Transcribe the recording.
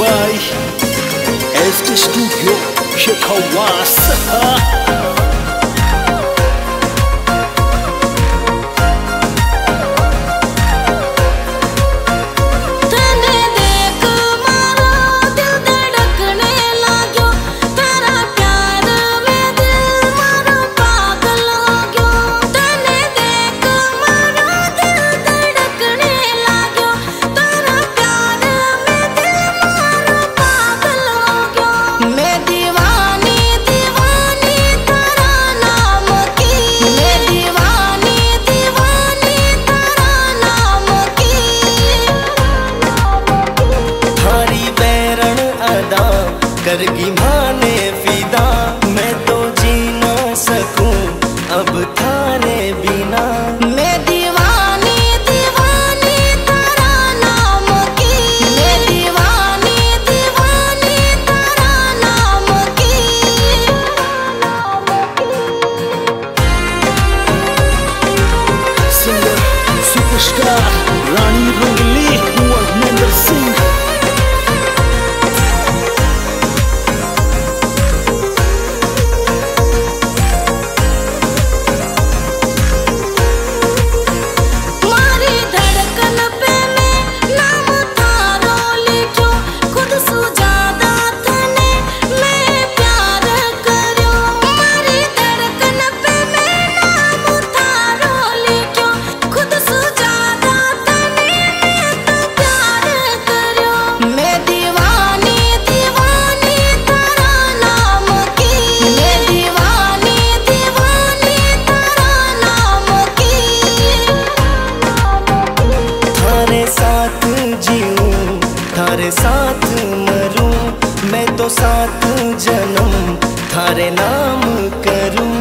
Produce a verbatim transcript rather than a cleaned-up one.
by S T Studio Chicago. करगी माने फिदा, मैं तो जी ना सकूं अब थारे बिना। मैं दीवानी दीवानी तेरा नाम की, मैं दीवानी दीवानी तेरा नाम की। Singer, superstar, Rani Rangli, Harminder Singh. थारे साथ मरूं मैं तो सात जन्म थारे नाम करूं।